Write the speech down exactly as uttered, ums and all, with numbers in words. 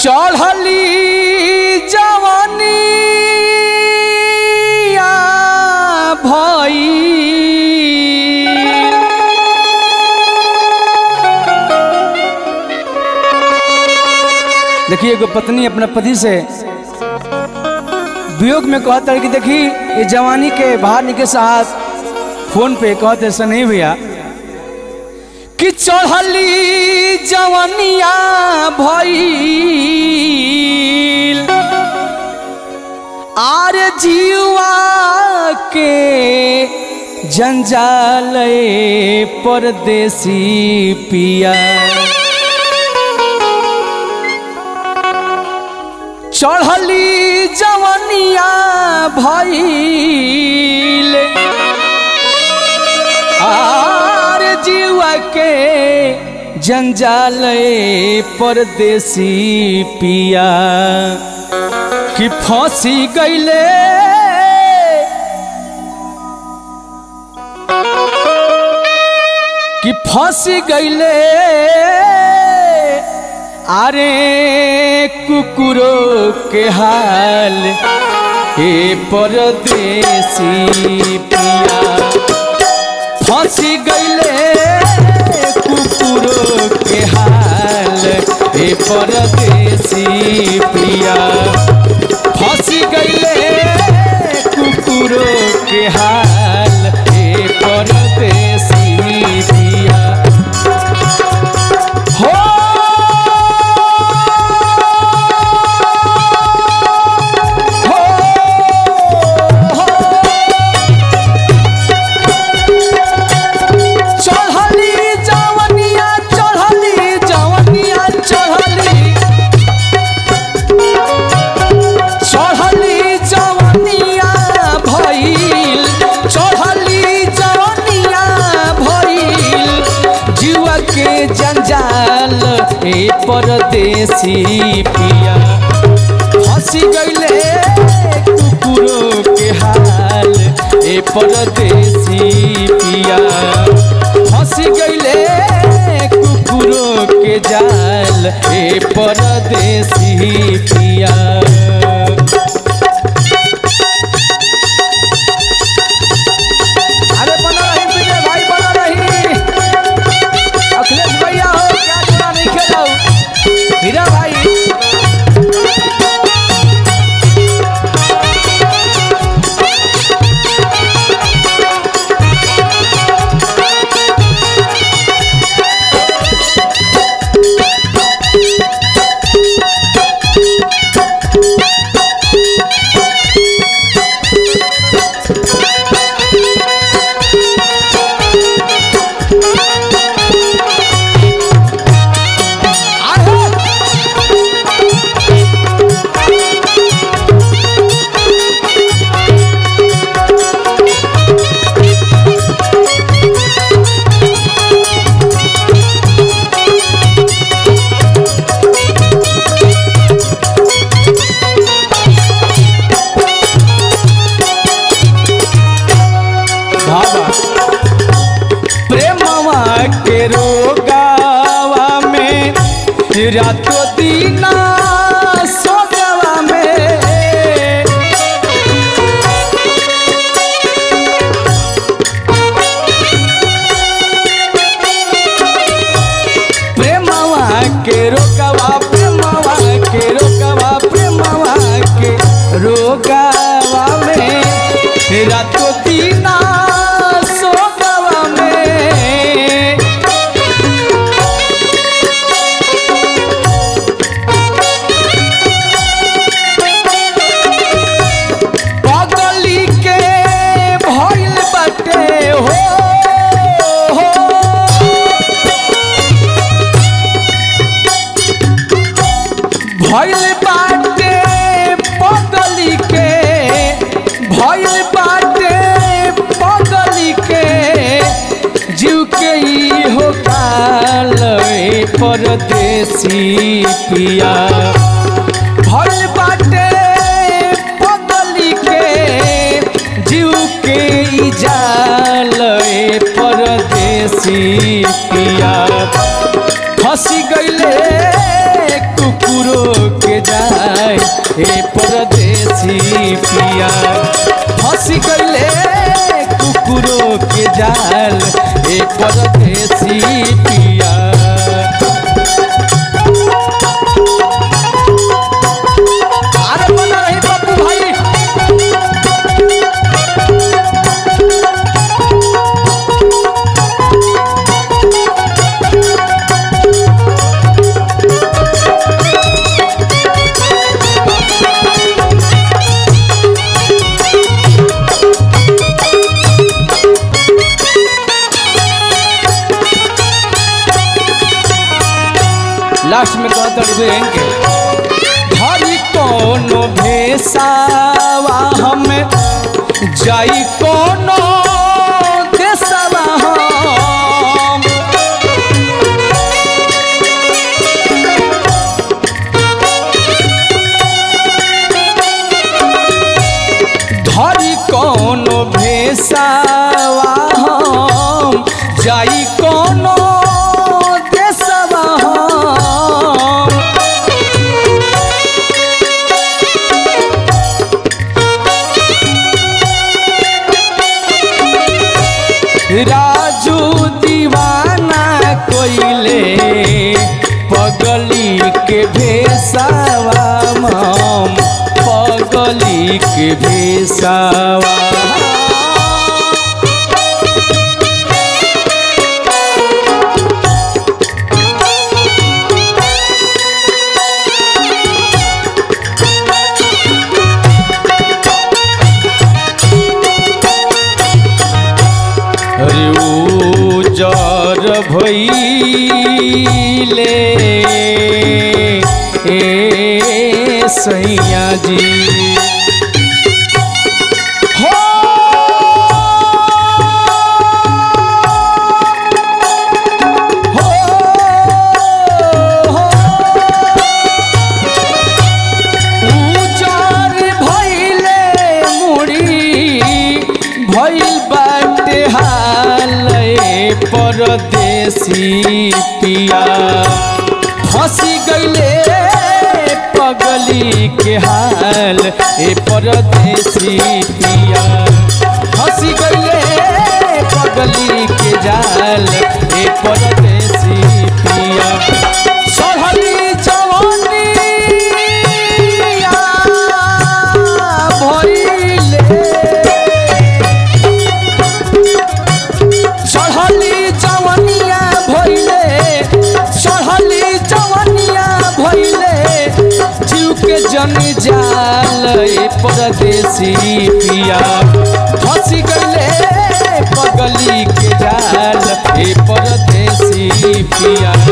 चढ़ली जवानिया भई देखिए एगो पत्नी अपना पति से वियोग में कहता है कि देखी ये जवानी के बाहर निकले साथ फोन पे कहते ऐसा नहीं भैया कि चढ़ली जवानिया भइल आर जीवा के जंजाल परदेसी पिया चढ़ली जवानिया भइल आर जीवा के जंजाल परदेसी पिया कि फांसी गईले कि फांसी गईले अरे कुकुरो के हाल ए परदेसी पिया फांसी गईले कुकुरो के हाल ए परदेसी पिया फांसी गईले कुकुरो के हाल ए परदेसी पिया हो जंजाल ए परदेसी पिया फांसी गईले कुकुरो के हाल ए परदेसी पिया फांसी गईले कुकुरो के जाल ए परदेसी पिया हीरा भाई प्रेमवा के रोगावा में रातों दीना सोगवा में प्रेमवा के रोगावा प्रेमवा के रोगावा प्रेमवा के रोगावा में रातों दीना भइल बाटे पगली के भइल बाटे पगली के जीव के ही हो काल परदेसी पिया भइल बाटे पगली के जीव के ही जाल परदेसी पिया फंसी गईले कुकुरो ए परदेसी पिया फंस गईले कुकुरों के जाल ए परदेसी पिया। अरे बना रही पप्पू भाई। लास्ट में कहता के धरी कोनो भेसावा हमें जाई कोनो देशवा हम धरी कोनो भेसावा हम जाई कोनो देशवा हम राजू दीवाना कोइले पगली के भेसावा मम पगली के भेसावा। अरे उजर भइले ए सैया जी हो हो हो उजर भइले मुड़ी भइल बाटे हाल परदेसी पिया फंसी गईले पगली के हाल ए परदेसी पिया फंसी गईले पगली के जाल ए परदेसी पिया। चढ़ली जवानिया भइले चढ़ली जवनिया भइले चढ़ली जवनिया भइले जीव के जन जाल ए परदेसी पिया फंसी गईले पगली के जाल ए परदेसी पिया।